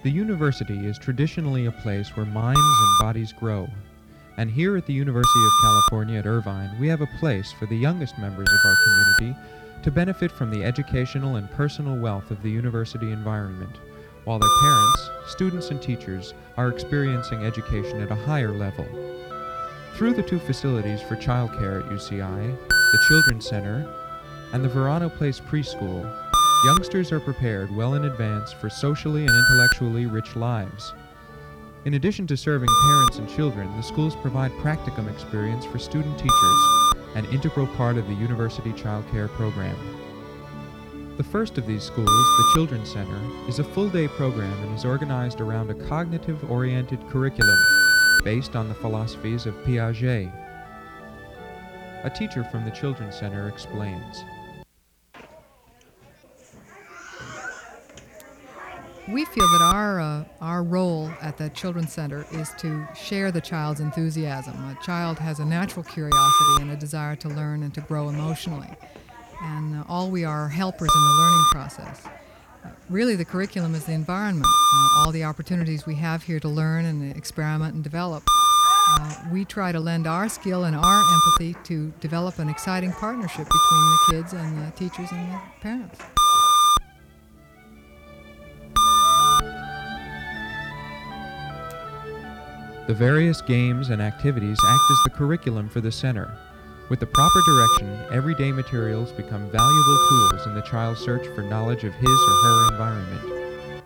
The university is traditionally a place where minds and bodies grow. And here at the University of California at Irvine, we have a place for the youngest members of our community to benefit from the educational and personal wealth of the university environment, while their parents, students, and teachers are experiencing education at a higher level. Through the two facilities for childcare at UCI, the Children's Center and the Verano Place Preschool, youngsters are prepared well in advance for socially and intellectually rich lives. In addition to serving parents and children, the schools provide practicum experience for student teachers, an integral part of the university child care program. The first of these schools, the Children's Center, is a full-day program and is organized around a cognitive-oriented curriculum based on the philosophies of Piaget. A teacher from the Children's Center explains. We feel that our role at the Children's Center is to share the child's enthusiasm. A child has a natural curiosity and a desire to learn and to grow emotionally. And all we are helpers in the learning process. Really, the curriculum is the environment. All the opportunities we have here to learn and experiment and develop. We try to lend our skill and our empathy to develop an exciting partnership between the kids and the teachers and the parents. The various games and activities act as the curriculum for the center. With the proper direction, everyday materials become valuable tools in the child's search for knowledge of his or her environment.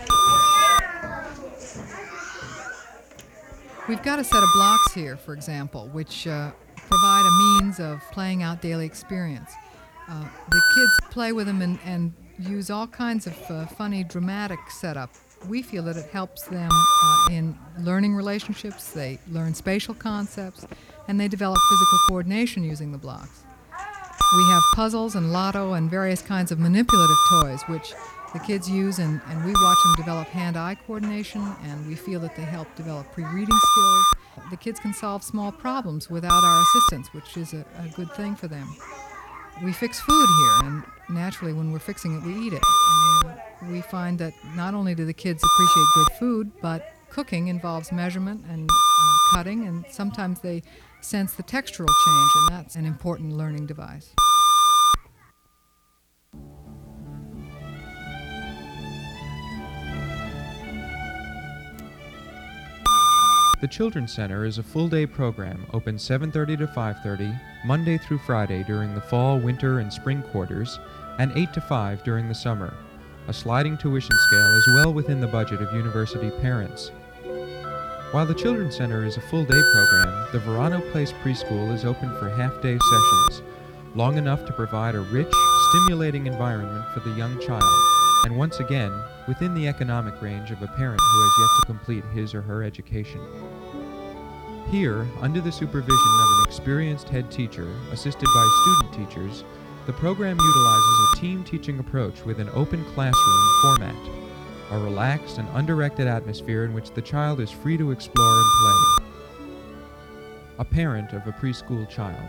We've got a set of blocks here, for example, which provide a means of playing out daily experience. The kids play with them and use all kinds of funny, dramatic setup. We feel that it helps them in learning relationships, they learn spatial concepts, and they develop physical coordination using the blocks. We have puzzles and lotto and various kinds of manipulative toys, which the kids use, and we watch them develop hand-eye coordination, and we feel that they help develop pre-reading skills. The kids can solve small problems without our assistance, which is a good thing for them. We fix food here, and naturally when we're fixing it, we eat it. And we find that not only do the kids appreciate good food, but cooking involves measurement and cutting, and sometimes they sense the textural change, and that's an important learning device. The Children's Center is a full-day program, open 7:30 to 5:30, Monday through Friday during the fall, winter, and spring quarters, and 8 to 5 during the summer. A sliding tuition scale is well within the budget of university parents. While the Children's Center is a full-day program, the Verano Place Preschool is open for half-day sessions, long enough to provide a rich, stimulating environment for the young child, and once again, within the economic range of a parent who has yet to complete his or her education. Here, under the supervision of an experienced head teacher, assisted by student teachers, the program utilizes a team teaching approach with an open classroom format, a relaxed and undirected atmosphere in which the child is free to explore and play. A parent of a preschool child.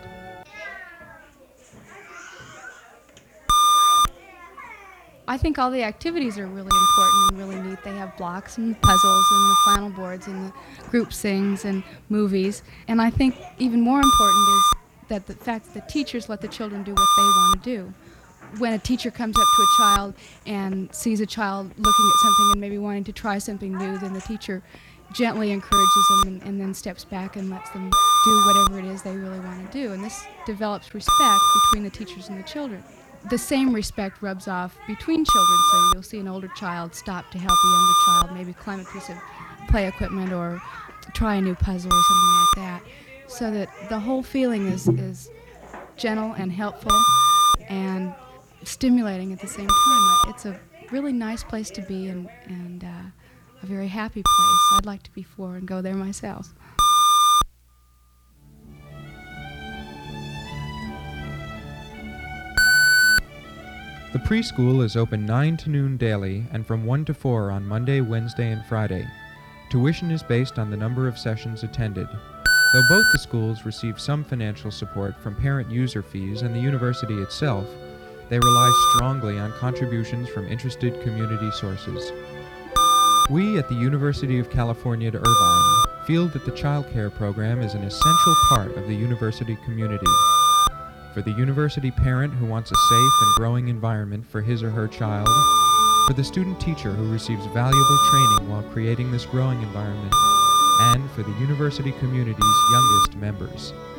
I think all the activities are really important and really neat. They have blocks and puzzles and the flannel boards and the group sings and movies. And I think even more important is that the fact that the teachers let the children do what they want to do. When a teacher comes up to a child and sees a child looking at something and maybe wanting to try something new, then the teacher gently encourages them and then steps back and lets them do whatever it is they really want to do. And this develops respect between the teachers and the children. The same respect rubs off between children, so you'll see an older child stop to help a younger child, maybe climb a piece of play equipment or try a new puzzle or something like that, so that the whole feeling is gentle and helpful and stimulating at the same time. It's a really nice place to be and a very happy place. I'd like to be for and go there myself. The preschool is open 9 to noon daily and from 1 to 4 on Monday, Wednesday, and Friday. Tuition is based on the number of sessions attended. Though both the schools receive some financial support from parent user fees and the university itself, they rely strongly on contributions from interested community sources. We at the University of California at Irvine feel that the child care program is an essential part of the university community. For the university parent who wants a safe and growing environment for his or her child, for the student teacher who receives valuable training while creating this growing environment, and for the university community's youngest members.